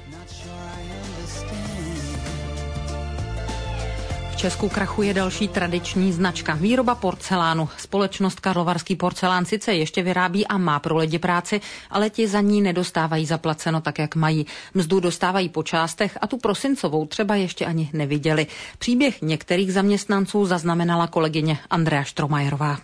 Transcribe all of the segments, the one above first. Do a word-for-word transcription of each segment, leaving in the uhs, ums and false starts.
V Česku krachuje další tradiční značka. Výroba porcelánu. Společnost Karlovarský porcelán sice ještě vyrábí a má pro lidi práci, ale ti za ní nedostávají zaplaceno tak, jak mají. Mzdu dostávají po částech a tu prosincovou třeba ještě ani neviděli. Příběh některých zaměstnanců zaznamenala kolegyně Andrea Štromajerová.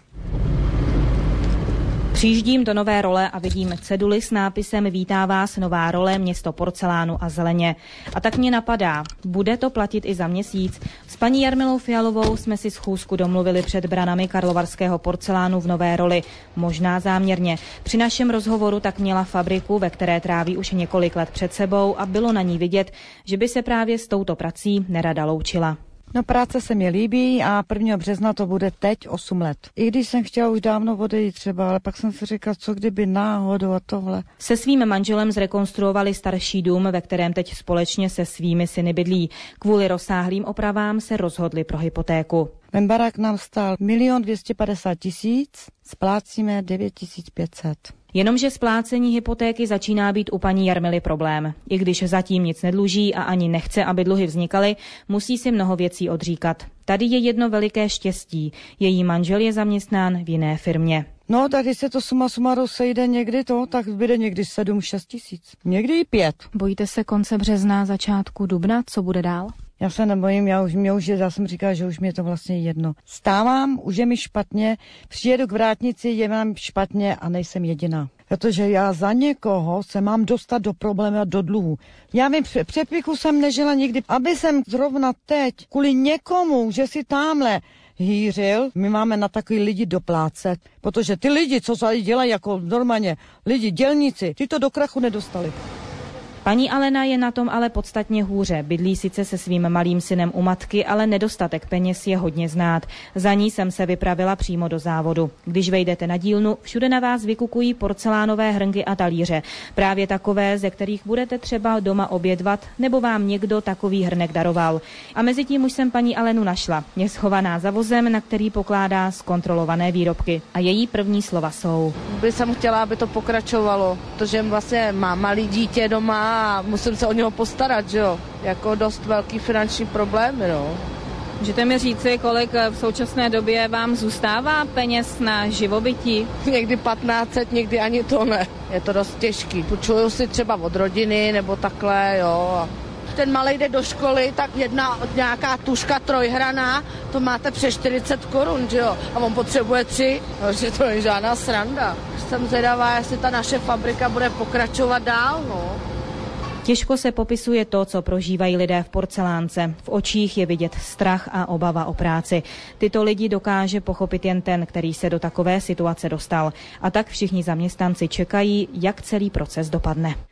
Přijíždím do Nové Role a vidím ceduly s nápisem Vítá vás Nová Role, město porcelánu a zeleně. A tak mě napadá, bude to platit i za měsíc? S paní Jarmilou Fialovou jsme si schůzku domluvili před branami Karlovarského porcelánu v Nové Roli. Možná záměrně. Při našem rozhovoru tak měla fabriku, ve které tráví už několik let před sebou a bylo na ní vidět, že by se právě s touto prací nerada loučila. No, práce se mi líbí a prvního března to bude teď osm let. I když jsem chtěla už dávno odejít třeba, ale pak jsem si říkala, co kdyby náhodou a tohle. Se svým manželem zrekonstruovali starší dům, ve kterém teď společně se svými syny bydlí. Kvůli rozsáhlým opravám se rozhodli pro hypotéku. Ten barák nám stál milion dvěstě padesát tisíc, splácíme devět tisíc pět set. Jenomže splácení hypotéky začíná být u paní Jarmily problém. I když zatím nic nedluží a ani nechce, aby dluhy vznikaly, musí si mnoho věcí odříkat. Tady je jedno veliké štěstí. Její manžel je zaměstnán v jiné firmě. No, tak když se to suma sumaru sejde někdy to, tak bude někdy sedm šest tisíc. Někdy i pět. Bojíte se konce března, začátku dubna? Co bude dál? Já se nebojím, já už, mě už, já jsem říkala, že už mě to vlastně jedno. Stávám, už je mi špatně, přijedu k vrátnici, je mám špatně a nejsem jediná. Protože já za někoho se mám dostat do problému a do dluhu. Já vím, přepichu jsem nežila nikdy, aby jsem zrovna teď kvůli někomu, že si tamhle hýřil, my máme na takový lidi doplácet, protože ty lidi, co tady dělají jako normálně lidi, dělníci, ty to do krachu nedostali. Paní Alena je na tom ale podstatně hůře. Bydlí sice se svým malým synem u matky, ale nedostatek peněz je hodně znát. Za ní jsem se vypravila přímo do závodu. Když vejdete na dílnu, všude na vás vykukují porcelánové hrnky a talíře. Právě takové, ze kterých budete třeba doma obědvat, nebo vám někdo takový hrnek daroval. A mezi tím už jsem paní Alenu našla. Je schovaná za vozem, na který pokládá zkontrolované výrobky. A její první slova jsou: By jsem chtěla, aby to pokračovalo, protože vlastně mám malý dítě doma a musím se o něho postarat, že jo, jako dost velký finanční problémy, no. Můžete mi říci, kolik v současné době vám zůstává peněz na živobytí? Někdy patnáct set, někdy ani to ne. Je to dost těžký. Půjčuju si třeba od rodiny nebo takhle, jo. Ten malej jde do školy, tak jedna nějaká tuška trojhraná, to máte přes čtyřicet korun, že jo? A on potřebuje tři, takže to je žádná sranda. Jsem zvědavá, jestli ta naše fabrika bude pokračovat dál, no. Těžko se popisuje to, co prožívají lidé v porcelánce. V očích je vidět strach a obava o práci. Tyto lidi dokáže pochopit jen ten, který se do takové situace dostal. A tak všichni zaměstnanci čekají, jak celý proces dopadne.